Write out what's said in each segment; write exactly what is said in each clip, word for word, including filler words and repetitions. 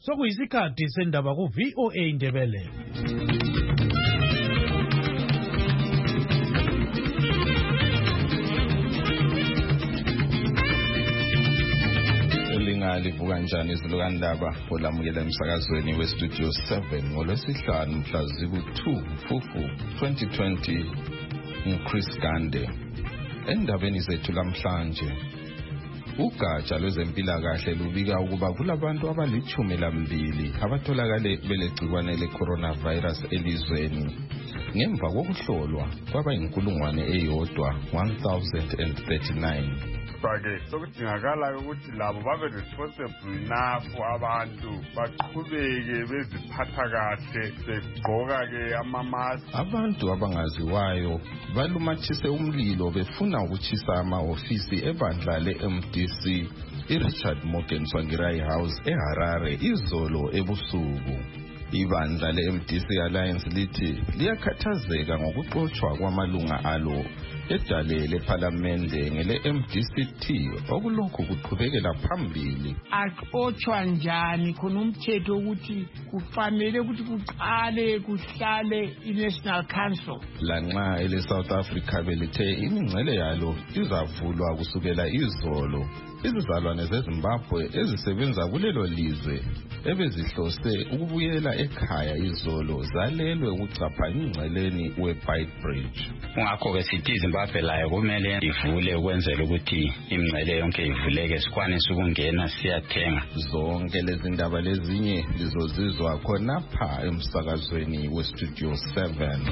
Sokuyisikhathi sendaba ku V O A Indebele. Livuka njani izilukandaba olamukela emsakazweni westudio seven ngolwesihlanu mhla ziku-two Mfumfu twenty twenty nguChris Gande. Endabeni zethu lamhlanje, ugatsha lwezempilakahle lubika ukuba kulabantu abalichumi lambili abatholakale belegcikwane le-coronavirus elizweni ngemva kokuhlolwa kwaba inkulungwane eyodwa one thousand thirty-nine. Ke sokudingakala ukuthi labo babe responsible enough abantu baqhubeke beziphatha kahle begqoka ke ama-mask. Abantu abangaziwayo balumathise umlilo befuna ukuchisa ama-ofisi ebandla le-M D C i-Richard Morgan Tsvangirai House eHarare izolo ebusuku. Ibandla le-M D C Alliance lithi liyakhathazeka ngokuxotshwa kwamalunga alo edale lephalamende ngele-M D C T okulokhu kuqhubekela phambili. Axotshwa njani khona umthetho ukuthi kufanele ukuthi kuqale kuhlale i-National Council. Lanxa ele-South Africa belithe imingcele yalo izavulwa kusukela izolo, izizalwane zeZimbabwe ezisebenza kulelo lizwe ebezihlose ukubuyela ekhaya izolo zalelwe ukuchapha ingceleni we-Beitbridge. Kungakho-ke sithi iZimbabwe layo kumele ivule ukwenzela ukuthi imingcele yonke ivuleke sikwanise ukungena siyathenga. Zonke lezi ndaba lezinye lizozizwa khonapha emsakazweni westudio seven.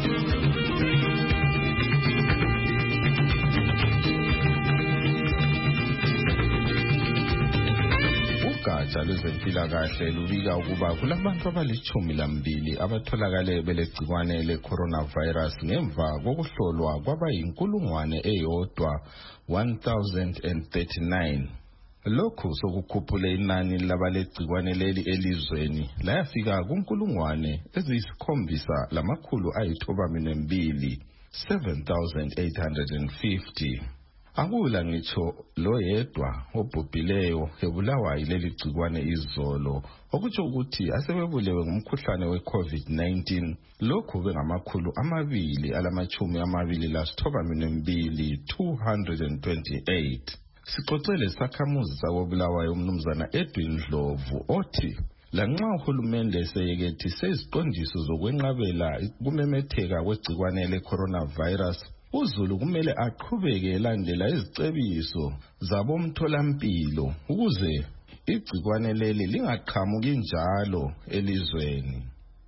Ugatsha lwezempilakahle lubika ukuba kulabantu abalichumi lambili abatholakale belegcikwane le-coronavirus ngemva kokuhlolwa kwaba yinkulungwane eyodwa one thousand thirty-nine. Lokhu sokukhuphule inani labalegcikwane leli elizweni layafika kunkulungwane eziyisikhombisa lamakhulu ayithobamine mbili seven thousand eight hundred fifty. Akula ngitsho lo yedwa obhubhileyo ebulawa yileli gcikwane izolo, okutsho ukuthi asebebulewe ngumkhuhlane we-COVID nineteen lokhu bengamakhulu amabili alamachumi amabili lasithobamine mbili two hundred twenty-eight. Sixoxele sakhamuzi sakobulawayo umnumzana Edwin Dlovu othi lanxa uhulumende eseyekethise iziqondiso zokwenqabela kumemetheka kwegcikwane le-coronavirus, uZulu kumele aqhubeke elandela izicebiso zabomtholampilo ukuze igcikwane leli lingaqhamuki njalo elizweni.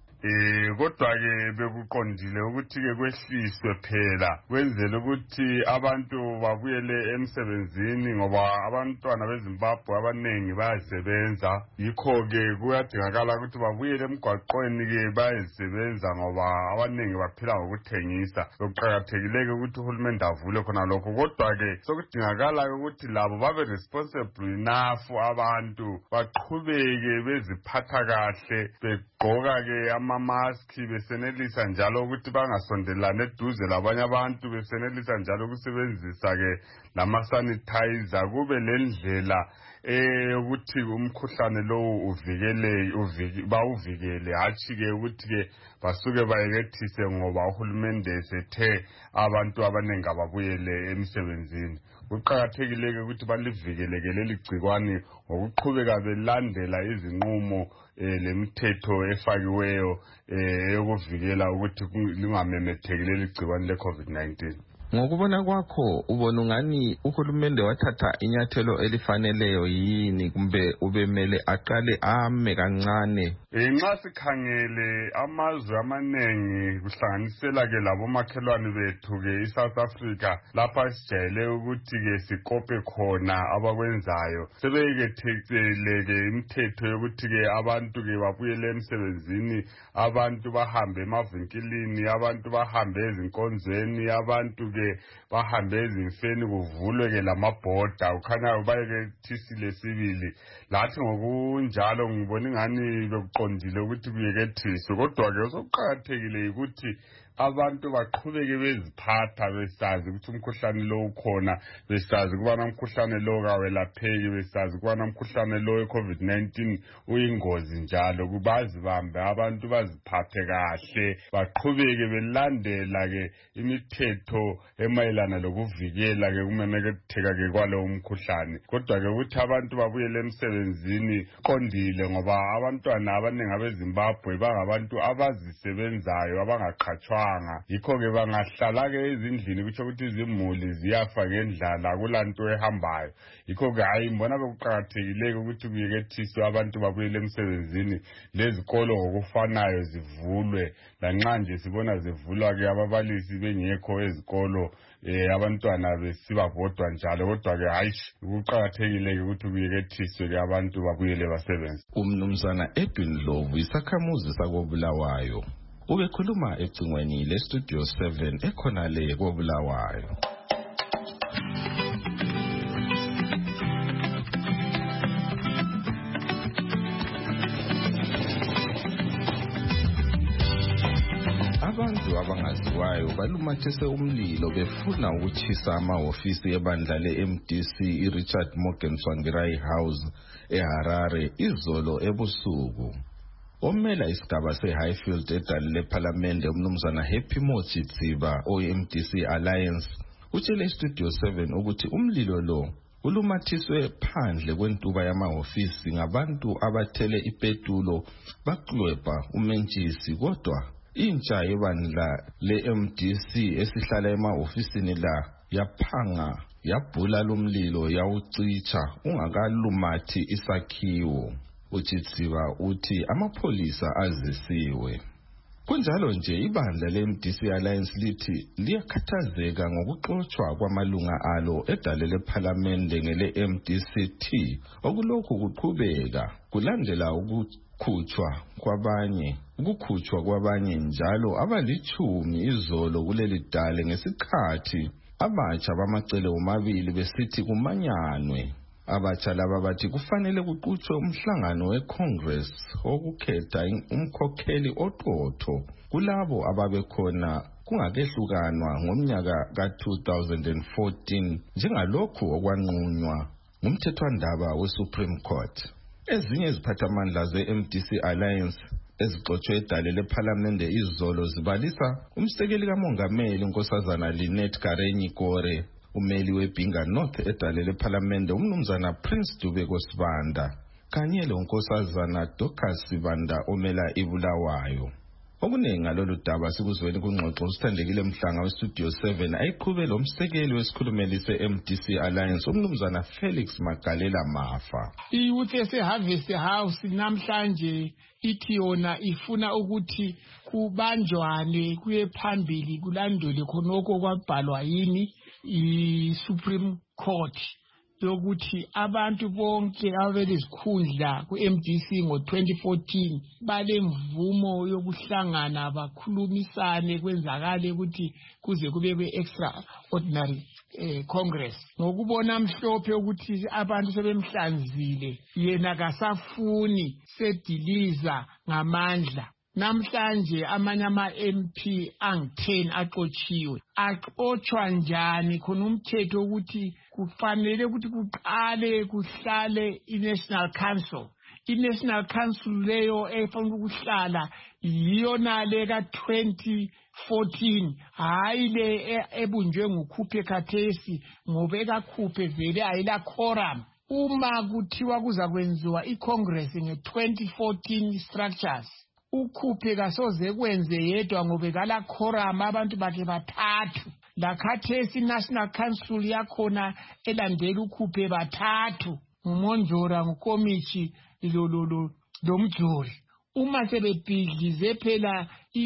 Eh kodwa ke bekuqondile ukuthi ke kwehliswe phela kwenzela ukuthi abantu babuyele emsebenzini ngoba abantwana beZimbabwe abanengi bayasebenza, yikho ke kuyadingakala ukuthi babuyele emgwaqweni ke bayesebenza ngoba abanengi baphila ngokuthengisa. Okuqhakathekile ukuthi uhulumende avule khona lokho, kodwa ke sokudingakala ukuthi labo babe responsible enough abantu baqhubeke beziphatha kahle begqoka ke ama-mask besenelisa njalo ukuthi bangasondelane eduze labanye abantu, besenelisa njalo ukusebenzisa ke lama-sanitizer, kube lendlela ukuthi umkhuhlane lowu uvikele bawuvikele, hatshi ke ukuthi ke basuke bayekethise ngoba uhulumende esethe abantu abaningi ababuyele emsebenzini. Kuqhakathekile ke ukuthi balivikeleke leli gcikwane ngokuqhubeka belandela izinqumo lemithetho efakiweyo yokuvikela ukuthi lingamemetheki leli gcikwane le-COVID nineteen. Ngokubona kwakho ubona ngani uhulumende wathatha inyathelo elifaneleyo yini kumbe ubemele aqale ame kancane? Nxa sikhangele amazwe amanengi kuhlanganisela ke labomakhelwane bethu ke iSouth Africa lapha sijayele ukuthi ke sikope khona abakwenzayo, sebeyekethekele ke imithetho yokuthi ke abantu ke babuyele emsebenzini, abantu bahambe emavinkilini, abantu bahambe ezinkonzweni, abantu ke bahambe ezimfeni, kuvulwe ke lamabhoda. Ukhanya bayekethisile sibili, lathi ngokunjalo ngibona ingani bekuqondile ukuthi kuyekethiswe, kodwa ke sokuqhakathekile ukuthi abantu baqhubeke beziphatha besazi ukuthi umkhuhlane lo ukhona, besazi ukubana umkhuhlane lo kawelapheki, besazi ukubana umkhuhlane lo we-COVID nineteen uyingozi njalo, kubazibambe abantu baziphathe kahle, baqhubeke belandela-ke imithetho emayelana lokuvikela-ke kumemetheka-ke kwalowo mkhuhlane. Kodwa-ke ukuthi abantu babuyele emsebenzini qondile ngoba abantwana abaningi abeZimbabwe bangabantu abazisebenzayo abangaqhatshwanga, yikho-ke bangahlala-ke ezindlini kutsho ukuthi izimuli ziyafa ngendlala akulanto ehambayo. Yikho-ke hayi mbona bekuqakathekile ukuthi kuyekethiswe abantu babuyele emsebenzini, lezikolo ngokufanayo zivulwe, lanxa nje sibona zivulwa-ke ababalisi bengekho ezikolo, eh abantwana besiba bodwa njalo, kodwa-ke hayi kuqakathekile ukuthi kuyekethiswe-ke abantu babuyele basebenze. Umnumzana Edwin Ndlovu isakhamuzi sakoBulawayo ubekhuluma ecingweni leStudio seven ekhona le koBulawayo. Abantu abangaziwayo balumathise umlilo befuna ukutshisa amahofisi ebandla le-M D C iRichard Morgan Tsvangirai House eHarare izolo ebusuku. Omela isigaba seHighfield edali lephalamende umnumzana Happy Mochi Tsiba o-M D C Alliance utshele iStudio seven ukuthi umlilo lo ulumathiswe phandle kwentuba yamahofisi ngabantu abathele ipetulo baklwebha umentshisi, kodwa intsha yebandla le-M D C esihlala emahofisini la yaphanga yabhula lomlilo yawucitsha ungakalumathi isakhiwo. Uchitsiba uthi amapholisa azisiwe. Kunjalo nje ibandla le-M D C Alliance lithi liyakhathazeka ngokuxotshwa kwamalunga alo edale lephalamende ngele-M D C T okulokhu kuqhubeka kulandela ukukhutshwa kwabanye ukukhutshwa kwabanye njalo abalichumi izolo kuleli dale ngesikhathi abatsha bamacele omabili besithi kumanyanwe. Abatsha laba bathi kufanele kuqhutshwe umhlangano weCongress okukhetha umkhokheli oqotho kulabo ababekhona kungakehlukanwa ngomnyaka ka two thousand fourteen njengalokhu okwanqunywa ngumthethwandaba weSupreme Court. Ezinye iziphathamandla ze-M D C Alliance ezixotshe edale lephalamende izolo zibalisa umsekeli kamongameli unkosazana Lynette Karenyi Kore, umeli weBinga North edale lephalamende umnumzana Prince Dubeko Sibanda kanye lonkosazana Dorcas Sibanda omela iBulawayo. Okuningi ngalolu daba sikuzweni kungxoxo usithandekile Mhlanga weStudio seven ayiqhube lo msekeli wesikhulumeli se-M D C Alliance umnumzana Felix Magalela Mafa. Iyouth eseHarvest House namhlanje ithi yona ifuna ukuthi kubanjwane kuye phambili kulandole khonoko kwabhalwa yini iSupreme Court yokuthi abantu bonke ababelezikhundla ku-M D C ngo twenty fourteen balemvumo yokuhlangana bakhulumisane kwenzakale ukuthi kuze kube kwe-extraordinary eh, Congress. Ngokubona mhlophe ukuthi abantu sebemhlanzile yena kasafuni sediliza ngamandla. Namhlanje amanye ama-M P angu ten aqotshiwe. Aqotshwa njani khona umthetho ukuthi kufanele ukuthi kuqale kuhlale i-National Council. I-National Council leyo efanele ukuhlala yiyona le ka twenty fourteen, hayi le ebunjwe ngukhuphe khathesi ngoba ekakhuphe vele ayila quorum. Uma kuthiwa kuza kwenziwa i-Congress nge twenty fourteen structures, ukhuphe kasoze kwenze yedwa ngoba kala quorum abantu bakhe bathathu. Lakhathesi National Council yakhona elandela ukhuphe bathathu, nguMonjora, nguKomichi lo lo lo loMjori. Uma sebebhidlize phela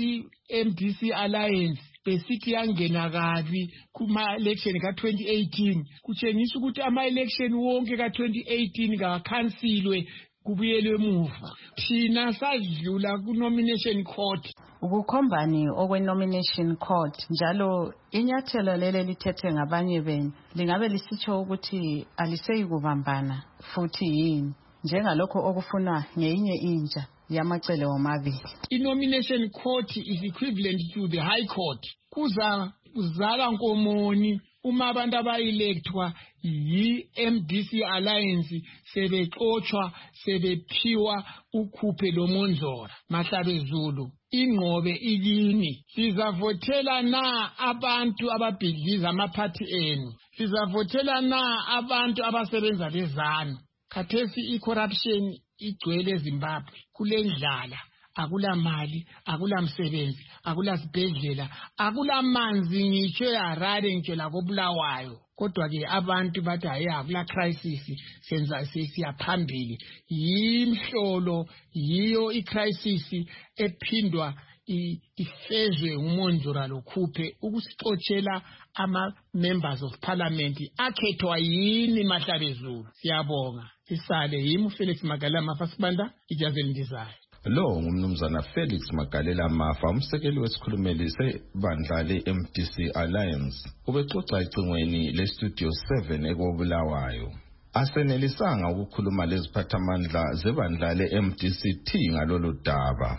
i-M D C Alliance besithi yangena kabi kuma election ka twenty eighteen, kutshengisa ukuthi ama election wonke ka twenty eighteen kakhansilwe kubuyelwe emuva. Thina sadlula ku nomination court. Ukukhombani okwe nomination court njalo inyathelo lele lithethe ngabanye benu lingabe lisitsho ukuthi aliseyi kubambana futhi yini njengalokho okufuna ngeyinye intsha yamacele womabili. I-nomination court is equivalent to the high court. Kuza kuzala nkomoni uma abantu abayilectwa yi-M D C Alliance sebexotshwa sebephiwa ukhuphe lo Monzora Mahlabe Zulu. Ingqobe ikini, sizavotela na abantu ababhidliza amaphathi enu, sizavotela na abantu abasebenza lezanu. Khathesi i-corruption igcwele eZimbabwe, kulendlala, akula mali, akula msebenzi, akula sibhedlela, akula manzi ngitsho eHarare ngitsho lakobulawayo. Kodwa ke abantu bathi hayi akula crisis, senza sesiyaphambili. Yimhlolo yiyo i-crisis ephindwa ifezwe uMonzora lokhuphe ukusixotshela ama-members of parliament akhethwa yini Mahlabe Zulu. Siyabonga. Isale yimi Felix Magalela Mafa Sibanda, ijazeli ndizayo. Lo ngumnumzana Felix Magalela Mafa, umsekeli wesikhulumeli sebandla le-M D C Alliance, ubexoxa ecingweni le-Studio seven ekobulawayo. Asenelisanga ukukhuluma leziphathamandla zebandla le-M D C T ngalolu daba.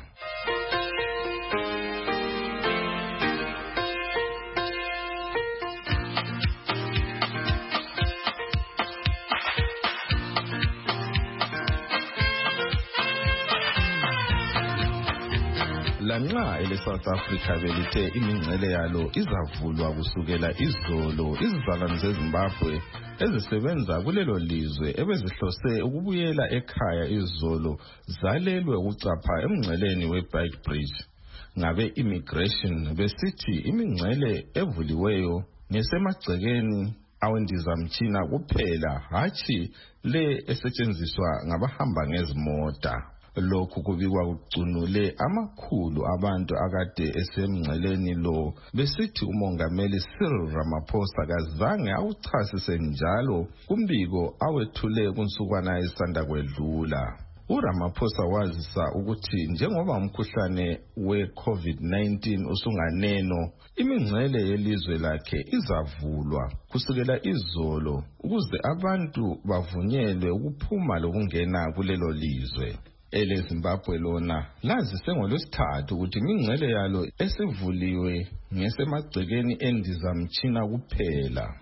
Lanxa ele South Africa belithe imingcele yalo izavulwa kusukela izolo, izizalwane zeZimbabwe ezisebenza kulelo lizwe ebezihlose ukubuyela ekhaya izolo zalelwe ukucapha emngceleni weBeitbridge ngabe immigration besithi imingcele evuliweyo ngesemagcekeni awendizamtshina kuphela, hatshi le esetshenziswa ngabahamba ngezimota. Lokhu kubikwa kucunule amakhulu abantu akade esemngceleni lo, besithi umongameli Cyril Ramaphosa kazange awuchasise njalo kumbiko awethule kunsukwana esanda kwedlula. uRamaphosa wazisa ukuthi njengoba umkhuhlane we-COVID nineteen usunganeno, imingcele yelizwe lakhe izavulwa kusukela izolo ukuze abantu bavunyelwe ukuphuma lokungena kulelo lizwe. Ele Zimbabwe lona lazise ngolwesithathu ukuthi imingcele yalo esivuliwe ngesemagcekeni endizamtshina kuphela.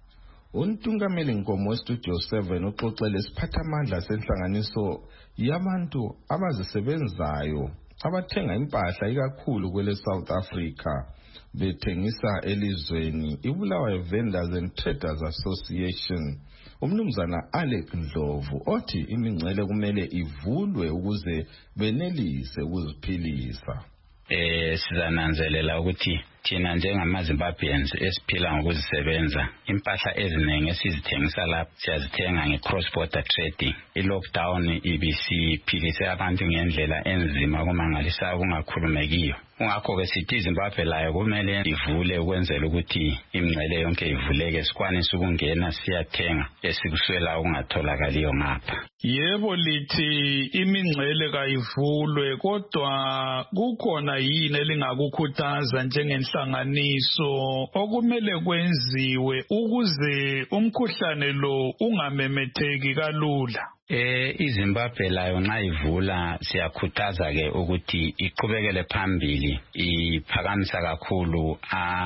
Untungameli Nkomo we-Studio seven uxoxele isiphathamandla senhlanganiso yabantu abazisebenzayo abathenga impahla ikakhulu kwele South Africa bethengisa elizweni iBulawayo Vendors and Traders Association. Umnumzana Alec Ndlovu othi imingcele kumele ivulwe ukuze benelise ukuziphilisa. Eh sizananzelela ukuthi thina njengamaZimbabweans esiphila ngokuzisebenza, impahla eziningi esizithengisa lapha siyazithenga nge-cross border trading. I-lockdown ibisiphilise abantu ngendlela enzima kumangalisa kungakhulumekiyo. Ungakho-ke sithi iZimbabwe layo kumele ivule ukwenzela ukuthi imingcele yonke ivuleke sikwanise ukungena siyathenga esikuswela okungatholakaliyo ngapha. Yebo lithi imingcele kayivulwe, kodwa kukhona yini elingakukhuthaza njengenhlanganiso okumele kwenziwe ukuze umkhuhlane lo ungamemetheki kalula? Eh iZimbabwe layo nxa ivula siyakhuthaza ke ukuthi iqhubekele phambili, iphakamisa kakhulu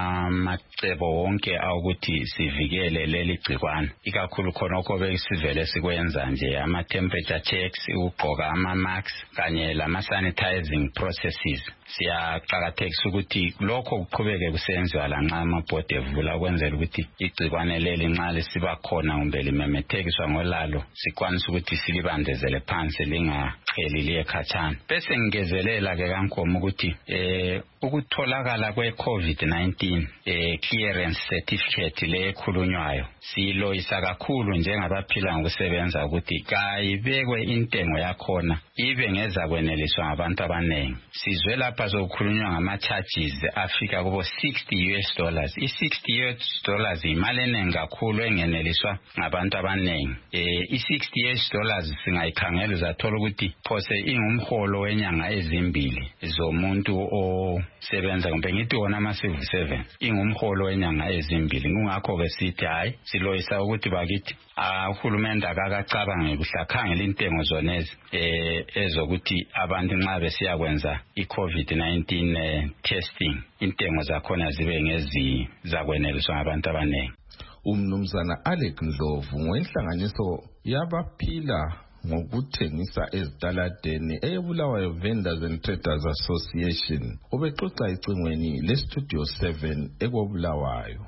amacebo wonke awukuthi sivikele leli gcikwane, ikakhulu khonokho besivele sikwenza nje ama temperature checks, ukugqoka ama masks kanye lama sanitizing processes. Siyaqhakathekisa ukuthi lokho kuqhubeke kusenziwa lanxa amabhodi evula ukwenzela ukuthi igcikwane leli nxa lisiba khona kumbe limemethekiswa ngolalo sikwanise ukuthi silibandezele phansi lingaqheli liye khatshana. Bese ngezelela ke kaNkomo ukuthi eh ukutholakala kwe-COVID nineteen eh clearance certificate le ekhulunywayo siloyisa kakhulu njengabaphila ngokusebenza ukuthi kayibekwe intengo yakhona ibe ngeza kweneliswa ngabantu abanengi. Sizwe lapha sokukhulunywa ngama charges afika kubo sixty US dollars. I-sixty US dollars imali enengi kakhulu engeneliswa ngabantu abanengi. Eh i-sixty US dollars singayikhangela uzathola ukuthi phose ingumholo wenyanga ezimbili zomuntu o sebenza kumbe ngithi wona ama-civil servant ingumholo wenyanga ezimbili. Kungakho-ke sithi hayi siloyisa ukuthi bakithi uhulumende akakacabange kuhle akhangela intengo zonezi eh ezokuthi abantu nxa besiyakwenza i-COVID nineteen eh, testing intengo zakhona zibe ngezi zakweneliswa ngabantu abaningi. Umnumzana Alec Ndlovu ngoinhlanganiso yabaphila ngokuthengisa ezitaladeni eyeBulawayo Vendors and Traders Association ubexoxa icingweni leStudio seven ekwaBulawayo.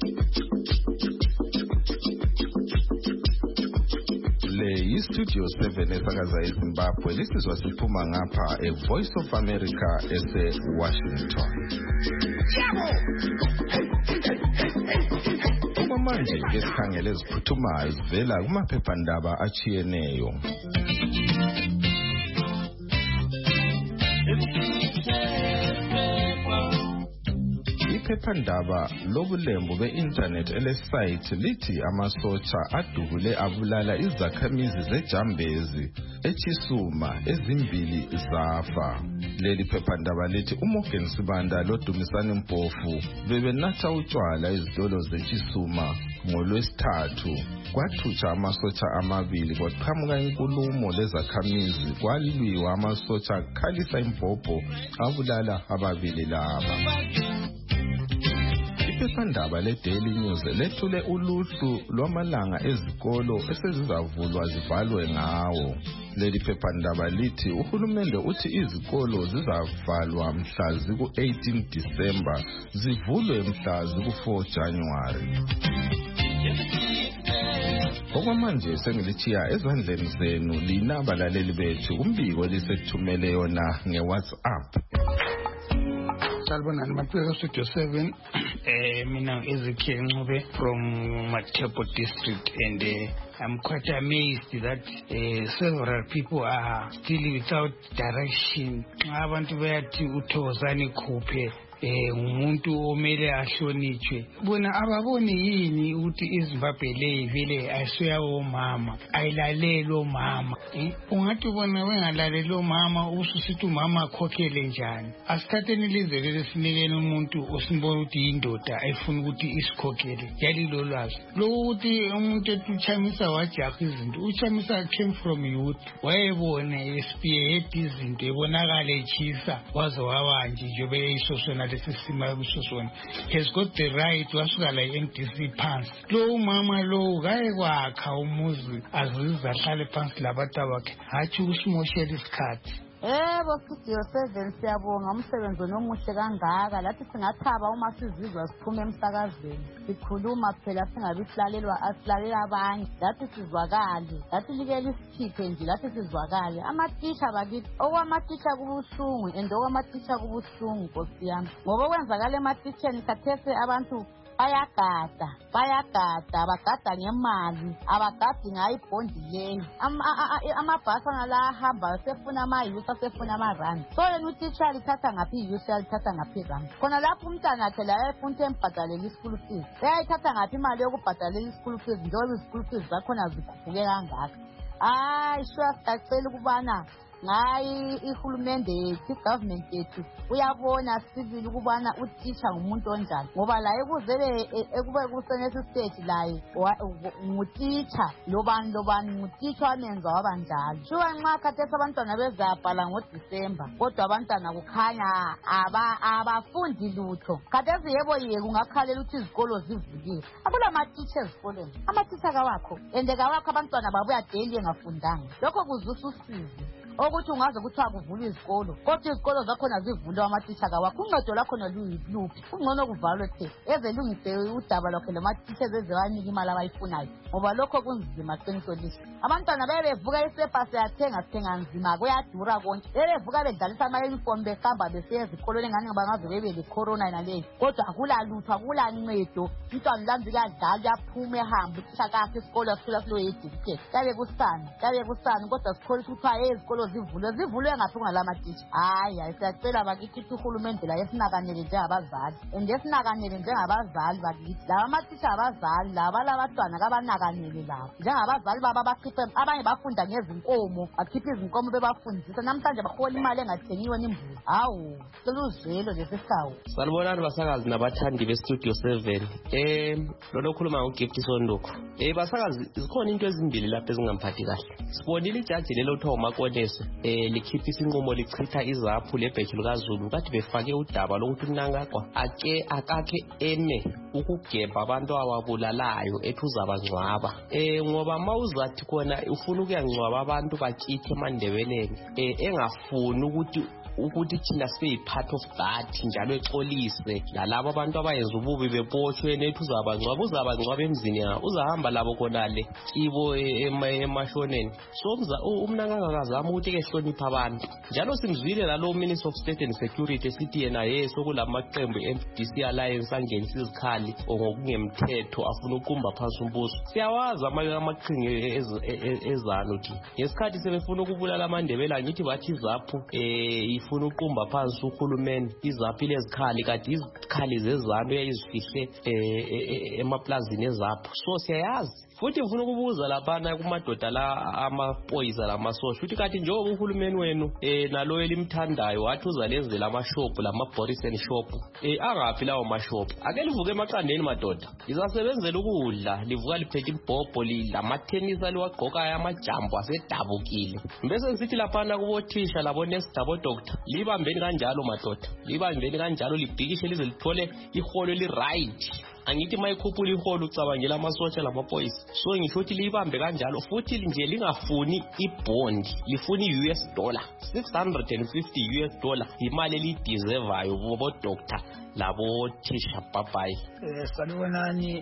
Le iStudio seven esakaza eZimbabwe lisizwa siphuma ngapha eVoice of America ese-Washington. Manje ke sikhangele eziphuthumayo zivela kumaphephandaba achiyeneyo. Iphephandaba lobulembu be-internet elesite lithi amasotsha adubule abulala izakhamizi zeJambezi eChisuma ezimbili zafa. Leli phephandaba lithi uMorgan Sibanda loDumisani Mpofu bebenatha utshwala ezitolo zeChisuma ngolwesithathu. Kwathutsha amasotsha amabili kwaqhamuka inkulumo lezakhamizi kwalwiwa amasotsha akhalisa imbhobho abulala ababili laba. Iphephandaba leDaily News lethule uluhlu lwamalanga ezikolo esezizavulwa zivalwe ngawo. Leli phephandaba lithi uhulumende uthi izikolo zizavalwa mhla ziku-eighteen December zivulwe mhla ziku-four January. Okwamanje sengilithiya ezandleni zenu lina balaleli bethu umbiko lisethumele yona ngeWhatsApp. Salbonani Mapheko Studio seven. Eh, mina Ezekiel Ncube from Matepo district, and uh, I'm quite amazed that uh, several people are still without direction. Abantu bayathi uThozani Khuphe eh umuntu omele ahlonitshwe. Bona ababoni yini ukuthi iZimbabwe le vele ayisuyawo mama ayilalelo mama. Eh ungathi bona wengalalelo mama ususithi umama akhokhele njani. Asithatheni ilizwe lesinikene umuntu osinibona ukuthi indoda ayifuna ukuthi isikhokhele yalilo lwazi. Lo ukuthi umuntu etuchamisa wajakha izinto uchamisa came from youth wayebona espearhead izinto ebonakala echisa waze wabanje njobe isosona lesisima kusosona has got the right wasuka la N D C phansi. Lo mama lo kaye kwakha umuzi aziza ahlale phansi labantu bakhe hathi usimoshela isikhathi. Yebo Studio seven siyabonga umsebenzi nomuhle kangaka lathi singathaba uma sizizwa siphume emsakazweni sikhuluma phela singabi silalelwa asilalela abanye lathi sizwakale lathi like lisikhiphe nje lathi sizwakale. Amateacher bakithi okwamateacher kubuhlungu and okwamateacher kubuhlungu Nkosi yami ngoba kwenzakala emateacheni khathese abantu bayagada bayagada bagada ngemali abagadi ngayo ibhondi leyo amabhasi angala ahamba sefuna ama-youth asefuna ama-rand. So yena utitsha lithatha ngaphi i-youth yalithatha ngaphi i-rand khona lapho umntana akhe la efuna ukuthi embhadalela i-school fees uyayithatha ngaphi imali yokubhadalela i-school fees njengoba i-school fees zakhona zikhuphuke kangaka. Hayi shuwa sicacela ukubana ngayi ihulumende yethu government yethu uyabona sivile ukubana utitsha ngumuntu onjani ngoba la ekuzele ekube kusenesi stage laye ngutitsha lobani lobani ngutitsha wamenza wabanjalo. Shuwa nxa khathesi abantwana bezabhala ngoDisemba kodwa abantwana kukhanya aba abafundi lutho. Khathesi yebo ye kungakhalela ukuthi izikolo zivuliwe akula matitsha ezikoleni amatitsha kawakho ende kawakho abantwana babuya daily engafundanga. Lokho kuzusa usizi ukuthi ungaze kuthiwa kuvulwa izikolo kodwa izikolo zakhona zivulwa amatitsha kawakho. Uncedo lakhona luyiluphi kungcono kuvalwe the eze lungise udaba lwakhe lamatitsha eze banika imali abayifunayo ngoba lokho kunzima qiniso lihle. Abantwana bebevuka isepa siyathenga sithenga nzima kuyadura konke bebevuka bedlalisa ama-uniform behamba besiya ezikolweni engani bangaze bebe le-corona naleyo kodwa akula lutho akula ncedo. Umntwana ulambi kuyadlala uyaphuma ehambe utitsha kakhe isikolo asifika siloyedikhe yabe kusani yabe kusani kodwa sikholisa ukuthiwa ezikolo zivulwe zivulwe ngaphi kunalamatitsha hayi hayi siyacela bakithi uhulumende la esinakanele njengabazali and esinakanele njengabazali bakithi laba amatitsha abazali laba labantwana kabanakanele labo njengabazali baba bakhiphe abanye bafunda ngezinkomo bakhiphe izinkomo bebafundisa namhlanje bahola imali engathengiwe nimbuzi hawu seluzelo lesihawu salibonani basakazi nabathandi bestudio seven eh lolo khuluma ngoGift Sondoko eh basakazi zikhona into ezimbili lapha ezingamphathi kahle sibonile ijaji lelo Thoma Konese eh likhipha isinqumo lichitha izaphu lebheji likaZulu kathi befake udaba lokuthi uNangagwa ake akakhe eme ukugebha abantu ababulalayo ethi uzabangcwaba eh ngoba mawuzathi khona ufuna ukuyangcwaba abantu bakithe eMandebeleni eh engafuni ukuthi ukuthi thina sibe part of that njalo exolise lalabo abantu abayenza ububi bebotshwe nethi uzabangcwaba uzabangcwaba emzini ya uzahamba labo konale kibo emashoneni so umNangagwa akazama ukuthi ke hlonipha abantu njalo simzwile lalo Minister of State and Security sithi yena yeso kulamaqembu M D C Alliance angenisa izikhali ngokungemthetho afuna ukumba phansi umbuso siyawazi amaqhinga ezano thi ngesikhathi sebefuna ukubulala aMandebele angithi bathi zaphu eh ifuna uqumba phansi uhulumeni izaphi lezikhali kade izikhali zezano eyayizifihle emaplazini ezapho so siyayazi futhi ngifuna ukubuza laphana kumadoda la amapoyisa lamasosha uthi kathi njengoba uhulumeni wenu eh nalo elimthandayo wathi uzalenzela amashop lama Borisen shop eh angaphi lawo mashop ake livuke emaqandeni madoda izasebenzela ukudla livuka liphethe ibhobho lama tennis aliwagqoka amajambo asedabukile bese ngithi laphana kubothisha labo nurse labo doctor libambeni kanjalo madoda libambeni kanjalo libhikishe lize lithole iholo eli right angithi mayikhuphula iholo ucabangela amasotsha lamapoyisa so ngisho ukuthi libambe kanjalo futhi nje lingafuni ibond lifuni i-U S dollar six hundred fifty U S dollar imali elideservayo bobo doctor labo thisha babayi eh salibonani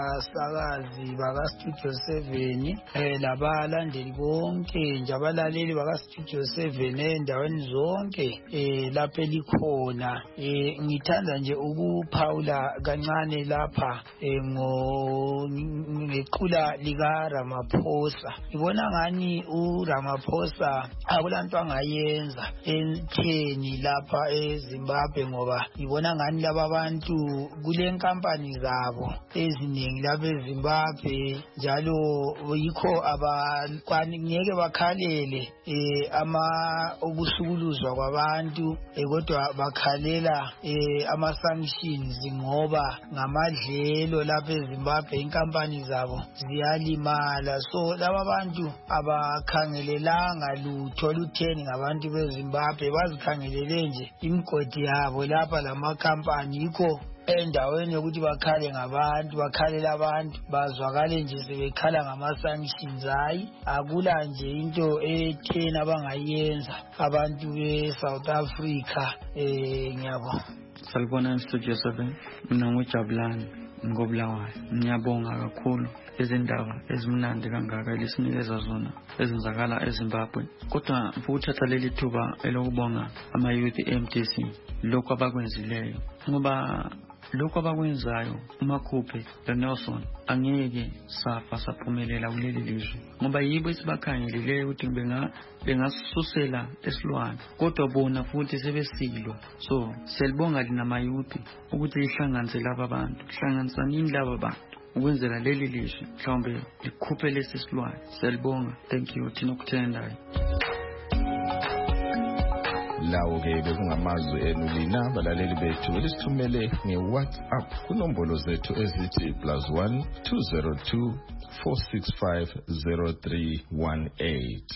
basakazi baka Studio seven eh labalandeli bonke nje abalaleli baka Studio seven endaweni zonke eh lapha likhona eh ngithanda nje ukuphawula kancane lapha eh ngo ngequla lika Ramaphosa ibona ngani u Ramaphosa akulanto angayenza etheni lapha eZimbabwe ngoba ibona ngani laba bantu kule nkampani zabo eziningi lapha eZimbabwe njalo yikho abakwani ngeke bakhalele eh ama ubusukuluzwa kwabantu kodwa bakhalela eh ama sanctions ngoba ngamadlelo lapha eZimbabwe inkampani zabo ziyalimala so laba bantu abakhangelelanga lutho lutheni ngabantu beZimbabwe bazikhangelele nje imigodi yabo lapha lama company yikho endaweni yokuthi bakhale ngabantu bakhalela abantu bazwakale nje sebekhala ngama-sanctions hayi akula nje into etheni abangayenza abantu be-South Africa eh ngiyabona salibona Studio seven mina ngujabulani ngobulawayo ngiyabonga kakhulu izindaba ezimnandi kangaka lesinikeza zona ezenzakala eZimbabwe kodwa ukuthatha leli thuba elokubonga ama youth M D C lokho abakwenzileyo ngoba lokho abakwenzayo uMakhuphe noNelson angeke safa saphumelela kuleli lizwe ngoba yibo esibakhangeleleyo ukuthi benga bengasusela esilwane kodwa bona futhi sebesilwa so selibonga lina mayouth ukuthi ihlanganise laba bantu hlanganisani laba bantu ukwenzela leli lizwe mhlawumbe likhuphe lesi silwane selibonga thank you thina ukuthendayo lawo ke bekungamazwi enu lina balaleli bethu elisithumele nge-WhatsApp kunombolo zethu ezithi plus one two zero two four six five zero three one eight.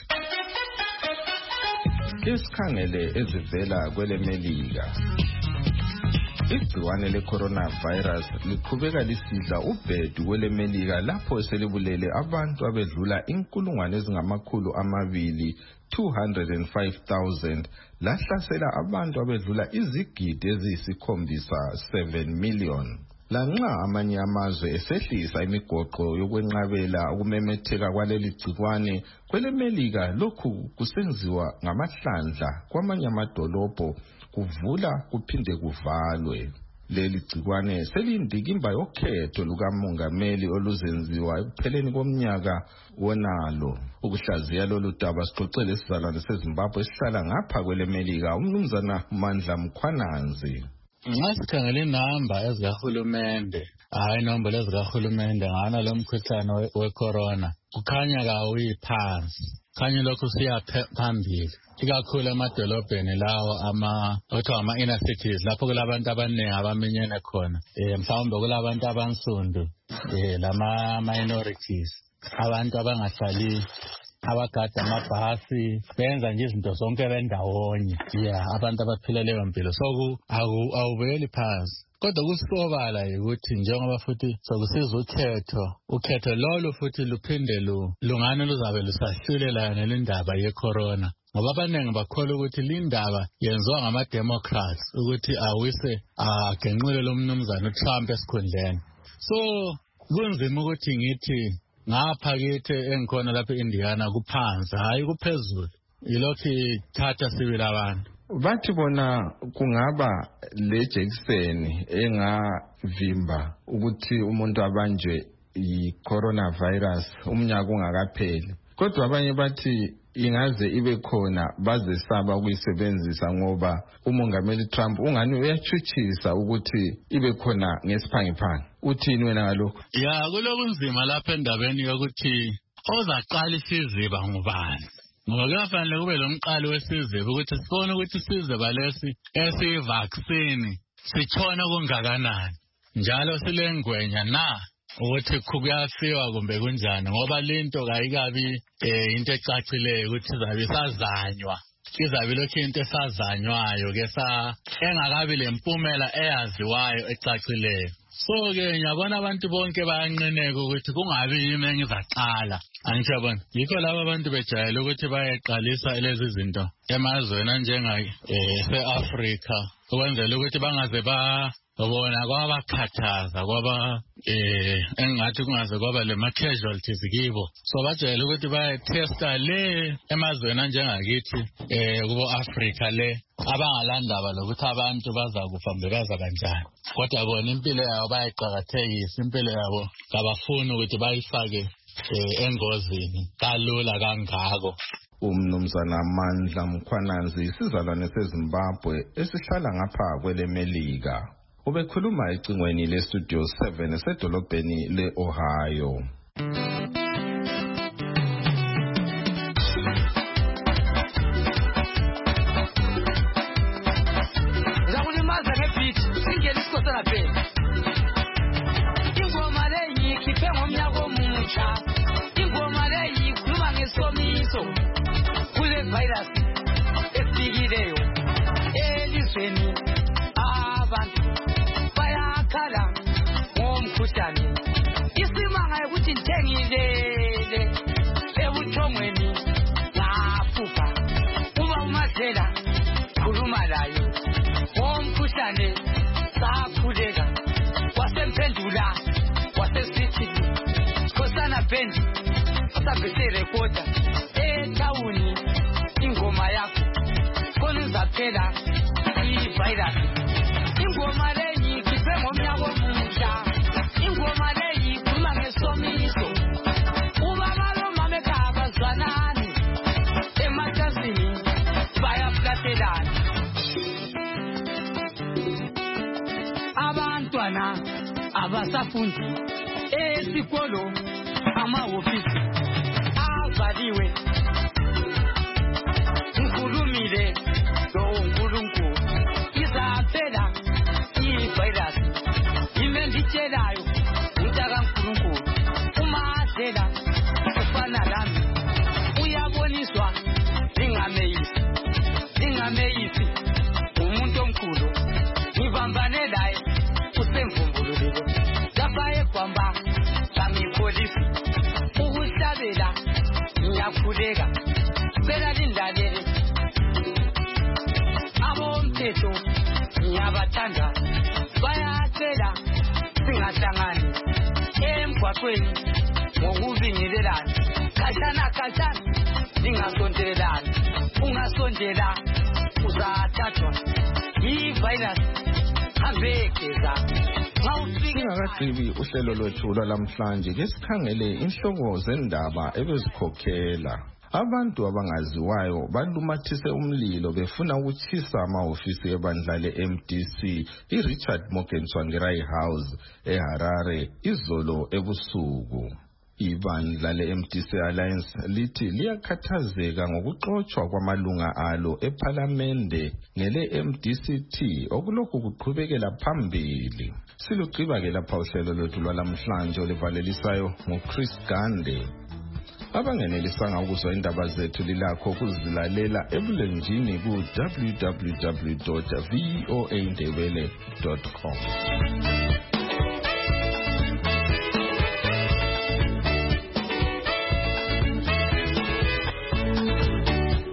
Isikhangele ezivela kwele Melika. Igciwane le-coronavirus liqhubeka lisidla ubhedu kwele Melika lapho selibulele abantu abedlula inkulungwane ezingamakhulu amabili two hundred five thousand lahlasela abantu abedlula izigidi eziyisikhombisa seven million. Lanxa amanye amazwe esehlisa imigoqo yokwenqabela ukumemetheka kwaleli gciwane kwele Melika lokhu kusenziwa ngamahlandla kwamanye amadolobho kuvula kuphinde kuvalwe. leli gcikwane selindikimba yokhetho lukamongameli oluzenziwa ekupheleni komnyaka wonalo. Ukuhlaziya lolu daba sixoxele isizalwane seZimbabwe esihlala ngapha kwelemelika umnumzana Mandla Mkhwananzi. Nxa sikhangela inamba ezikahulumende, hayi inombolo ezikahulumende ngana lo mkhuhlane we-corona, kukhanya kawuyiphansi, khanya lokhu siya phambili. Ikakhulu emadolobheni lawo ama othiwa ama-inner cities lapho kulabantu abaningi abaminyene khona. Eh mhlawumbe kulabantu abansundu, eh lama-minorities, abantu abangahlali abagada amabhasi benza nje izinto zonke bendawonye. Yeah, abantu abaphila leyo mpilo. So awubuyeli phansi. Kodwa kusobala ukuthi njengoba futhi sokusiza ukhetho, ukhetho lolo futhi luphinde lungane luzabe lusahlulela nelindaba ye-corona. Ngoba abaningi bakholwa ukuthi lindaba yenziwa ngama-Democrats ukuthi awise agenqule lo mnumzana uTrump esikhundleni. So kunzima ukuthi ngithi ngapha kithi engikhona lapha eIndiana kuphansi, hayi kuphezulu. Ilokhu thatha sibili abantu. Bathi bona kungaba le jekiseni engavimba ukuthi umuntu abanjwe yi-coronavirus umnyaka ungakapheli. Kodwa abanye bathi ingaze ibe khona bazesaba ukuyisebenzisa ngoba umongameli Trump ungani uyachuchisa ukuthi ibe khona ngesiphangiphangi. Uthini wena ngalokho? Ya kulokunzima lapha endabeni yokuthi ozaqala isiziba ngubani. Ngoba kufanele kube lo mqalo wesiziba ukuthi sibone ukuthi isiziba lesi esivaccine sitshona kungakanani. Njalo silengwenya na ukuthi kuyasiwa kumbe kunjani ngoba lento kayikabi into ecacileyo ukuthi izabe isazanywa. Izabe lokho into esazanywayo ke sa engakabi lempumela eyaziwayo ecacileyo. So ke ngiyabona abantu bonke bayanqineka ukuthi kungabi yimi engizaqala. Angiyabona yikho laba abantu bejayele ukuthi bayeqalisa lezi zinto emazweni anjenga se-Africa ukwenzela ukuthi bangaze ba bona kwabakhathaza kwaba eh engathi kungaze kwaba lema casualties kibo. So bajayele ukuthi bayetesta le emazweni anjengakithi eh kubo Africa le abangalandaba lokuthi abantu bazakufa mbebaza kanjani. Kodwa bona impilo yabo bayiqhakathekisa, impilo yabo kabafuni ukuthi bayifake engozini kalula kangako. Umnumzana Mandla Mkhwananzi isizalwane seZimbabwe esihlala ngapha kwelemelika. Ubekhuluma ecingweni le Studio seven esedolobheni le-Ohio. Zakulimaza ngebeat singena isikosana phela. Ingoma leyi khiphe ngomnyaka omutsha. Ingoma leyi ikhuluma ngesomiso kule virus efikileyo elizweni. Abantu bayakhala ngomkhuhlane. Isimanga ukuthi ngithengile ebuthongweni ngaphupha. Uba uMadlela khuluma layo ngomkhuhlane sakhuleka. Wasemphendula wasesithi Khosana Bendi asabese recorder etawuni ingoma yakho khona izaphela i-virus. Ingoma leyi khiphe ngomnyaka omutsha. Ingoma leyi ikhuluma ngesomiso. Ubaba lomama ekhaya bazwanani ematasini bayaflatelana. Abantwana abasafundi esikolo amahofisi avaliwe. Ngikhulumile lo uNkulunkulu izaphela i-virus. Yime nditshelayo uNtaka uNkulunkulu uMadlela ufana lami uyaboniswa lingameyisi lingameyisi umuntu omkhulu ngibambane laye usemvumbululile lapha eGwamba ngipholisi ukuhlabela ngiyakhuleka phela lindlalele abomthetho ngiyabathanda bayacela singahlangani emgwaqweni ngokubingelelana khatshana khatshana singasondelelani ungasondela uzathathwa i-virus ngavegeza Singakagqibi uhlelo lwethu lwalamhlanje ke sikhangele inhloko zendaba ebezikhokhela. Abantu abangaziwayo balumathise umlilo befuna ukutshisa amahofisi ebandla le-M D C i-Richard Morgan Tsvangirai House eHarare izolo ebusuku. Ibandla le-M D C Alliance lithi liyakhathazeka ngokuxotshwa kwamalunga alo ephalamende ngele-M D C T okulokhu kuqhubekela phambili. Silugqiba ke lapha uhlelo lwethu lwalamhlanje olivalelisayo nguChris Gande. Abangenelisanga ukuzwa indaba zethu lilakho ukuzilalela ebulenjini ku w w w dot v o a ndebele dot com.